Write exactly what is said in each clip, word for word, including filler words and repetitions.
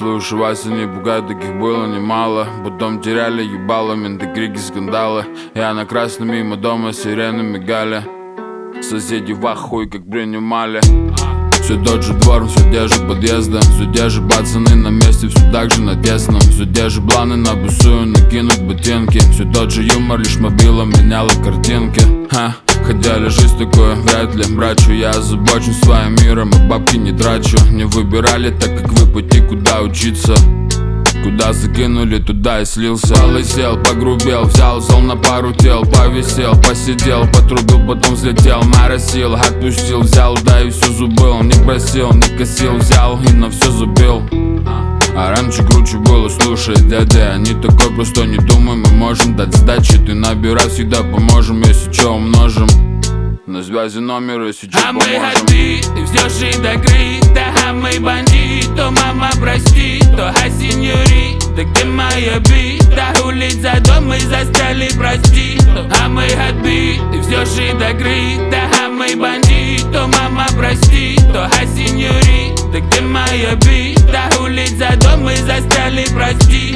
Слушай, Вася, не пугай, таких было немало. Потом теряли ебало, менты, крики, скандалы. Я на красном мимо дома, сирены мигали. Соседи в ахуе, как принимали. Все тот же двор, все те же подъезды, все те же пацаны на месте, все так же на тесном. Все те же планы на бусую, накинуть ботинки. Все тот же юмор, лишь мобилом меняла картинки. Ха, хотя ли жизнь такое, вряд ли. Брачу, я озабочен своим миром и бабки не трачу. Не выбирали, так как вы пути, куда учиться. Куда закинули, туда и слился. Полысел, погрубел, взял, взял на пару тел. Повисел, посидел, потрубил, потом взлетел. Моросил, отпустил, взял, да и все забыл. Не просил, не косил, взял и на все забил. А раньше круче было, слушай, дядя, не такой простой, не думай, мы можем дать сдачи. Ты набирай, всегда поможем, если че умножим. На связи номер, если че а поможем. А мы отбит, и все шито грита. А мы бандит, то мама прости, то а сеньори, да где моя бита? Улица, дом мы застряли, прости. А мы отбит, и все шито грита. А мы бандит, то мама прости, то а сеньори, да где моя бита? Улица, дом мы застряли, прости.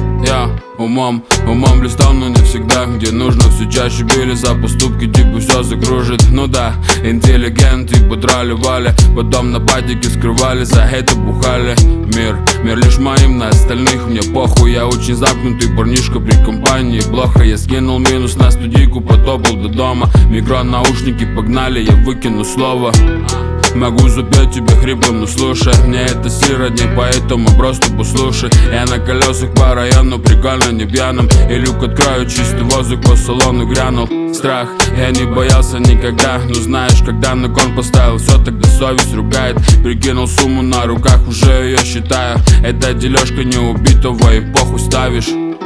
Я умом, умом листал, но не всегда. Где нужно, все чаще били за поступки, типа все закружит. Ну да, интеллигент, типа трали-вали. Потом на патике скрывали, за это бухали. Мир, мир лишь моим, на остальных мне похуй. Я очень замкнутый парнишка при компании. Плохо, я скинул минус на студийку, потопал до дома. Микро, наушники погнали, я выкину слово. Могу запеть тебе хриплым, но слушай, мне это сиротней, поэтому просто послушай. Я на колесах по району, прикольно не пьяным. И люк открою, чистый воздух по салону грянул. Страх, я не боялся никогда. Но знаешь, когда на кон поставил все, тогда совесть ругает. Прикинул сумму на руках, уже ее считаю. Это дележка не убитого, и похуй ставишь.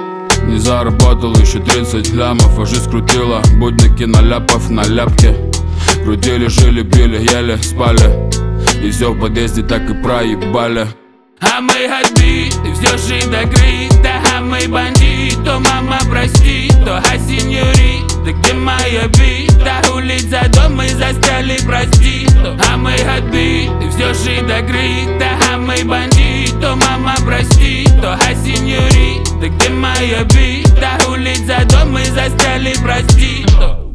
Не заработал еще тридцать лямов, а жизнь крутила. Будь на киноляпов на ляпке. Крутили, жили, пили, ели, спали. И все в подъезде так и проебали. А мы отбит, и все шито грита. А мы бандит, то мама прости, то а сеньори, да где моя бита? Улица, дом мы застряли, прости. А мы отбит, и все шито грита. А мы бандит, то мама прости, то а сеньори, да где моя бита? Улица, дом мы застряли, прости.